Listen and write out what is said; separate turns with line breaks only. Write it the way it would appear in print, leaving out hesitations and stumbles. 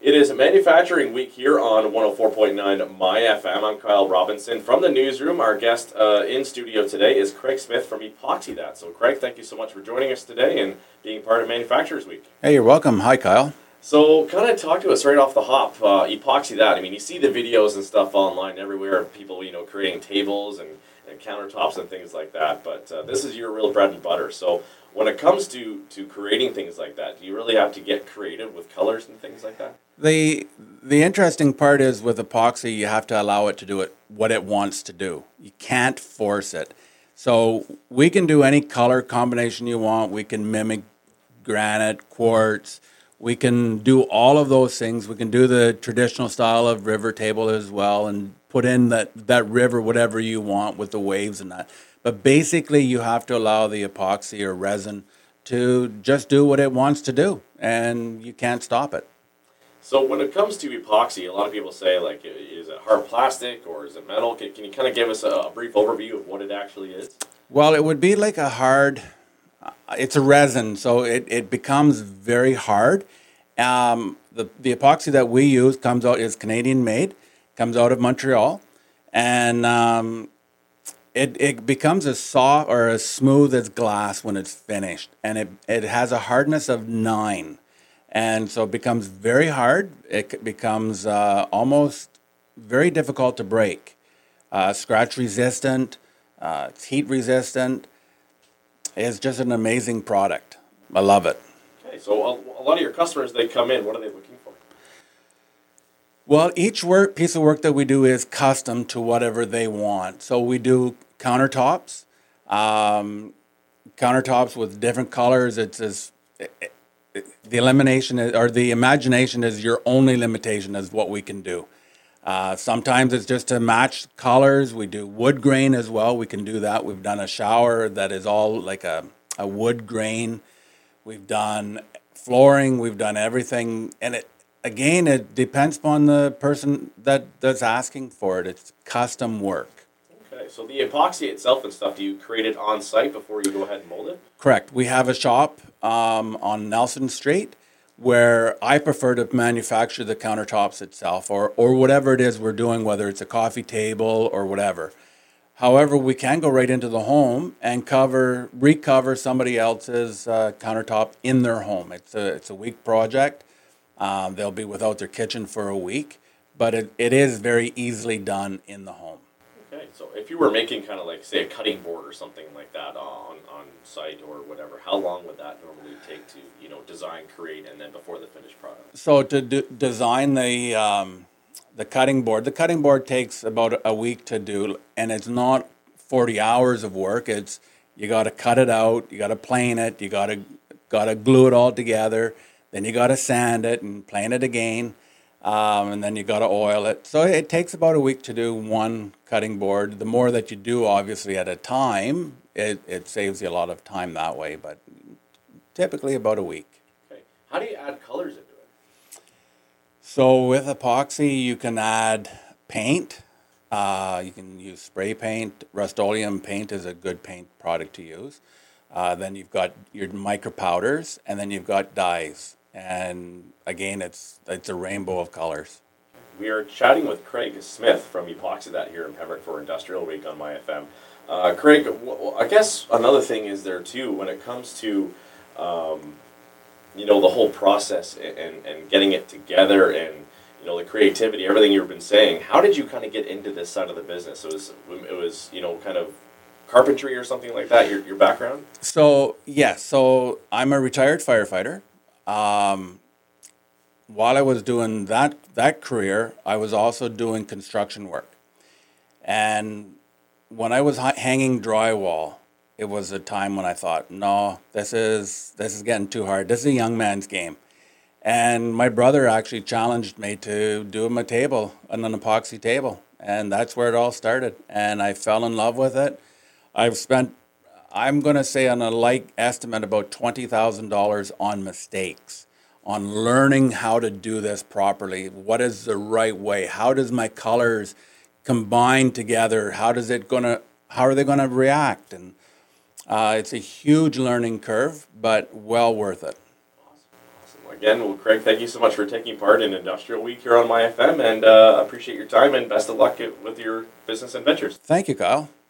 It is Manufacturing Week here on 104.9 My FM. I'm Kyle Robinson from the newsroom. Our guest in studio today is Craig Smith from Epoxy That. So, Craig, thank you so much for joining us today and being part of Manufacturers Week.
Hey, you're welcome. Hi, Kyle.
So, kind of talk to us right off the hop. Epoxy That. I mean, you see the videos and stuff online everywhere of people, creating tables and countertops and things like that. But this is your real bread and butter. So, when it comes to creating things like that, do you really have to get creative with colors and things like that?
The interesting part is with epoxy, you have to allow it to do what it wants to do. You can't force it. So we can do any color combination you want. We can mimic granite, quartz. We can do all of those things. We can do the traditional style of river table as well and put in that river, whatever you want with the waves and that. But basically, you have to allow the epoxy or resin to just do what it wants to do, and you can't stop it.
So when it comes to epoxy, a lot of people say, like, is it hard plastic or is it metal? Can you kind of give us a brief overview of what it actually is?
Well, it would be like it's a resin, so it becomes very hard. The epoxy that we use is Canadian made, comes out of Montreal, and it becomes as soft or as smooth as glass when it's finished, and it has a hardness of 9. And so it becomes very hard. It becomes almost very difficult to break. Scratch resistant, it's heat resistant. It's just an amazing product. I love it.
Okay, so a lot of your customers, they come in, what are they looking for?
Well, each piece of work that we do is custom to whatever they want. So we do countertops, countertops with different colors. The imagination is your only limitation is what we can do. Sometimes it's just to match colors. We do wood grain as well. We can do that. We've done a shower that is all like a wood grain. We've done flooring. We've done everything. And it depends upon the person that's asking for it. It's custom work.
Okay, so the epoxy itself and stuff, do you create it on site before you go ahead and mold it?
Correct. We have a shop on Nelson Street where I prefer to manufacture the countertops itself or whatever it is we're doing, whether it's a coffee table or whatever. However, we can go right into the home and recover somebody else's countertop in their home. It's a week project. They'll be without their kitchen for a week, but it is very easily done in the home.
Okay, so if you were making kind of like, say, a cutting board or something like that on site or whatever, how long would that normally take to, design, create, and then before the finished product?
So to design the cutting board takes about a week to do, and it's not 40 hours of work. It's you got to cut it out, you got to plane it, you got to glue it all together, then you got to sand it and plane it again. And then you got to oil it. So it takes about a week to do one cutting board. The more that you do, obviously, at a time, it saves you a lot of time that way, but typically about a week.
Okay. How do you add colors into it?
So with epoxy, you can add paint. You can use spray paint. Rust-Oleum paint is a good paint product to use. Then you've got your micro powders, and then you've got dyes. And again, it's a rainbow of colors.
We are chatting with Craig Smith from Epoxy That here in Pembroke for Industrial Week on My FM. Craig, I guess another thing is there too when it comes to the whole process and getting it together and the creativity, everything you've been saying. How did you kind of get into this side of the business? It was kind of carpentry or something like that. Your background?
So yes, so I'm a retired firefighter. While I was doing that career, I was also doing construction work. And when I was hanging drywall, it was a time when I thought, no, this is getting too hard. This is a young man's game. And my brother actually challenged me to do him a table, an epoxy table. And that's where it all started. And I fell in love with it. I've spent, I'm going to say on a light estimate, about $20,000 on mistakes, on learning how to do this properly. What is the right way? How does my colors combine together? How are they going to react? And it's a huge learning curve, but well worth it.
Awesome. Like Again, well, Craig, thank you so much for taking part in Industrial Week here on MyFM, and appreciate your time and best of luck with your business and ventures.
Thank you, Kyle.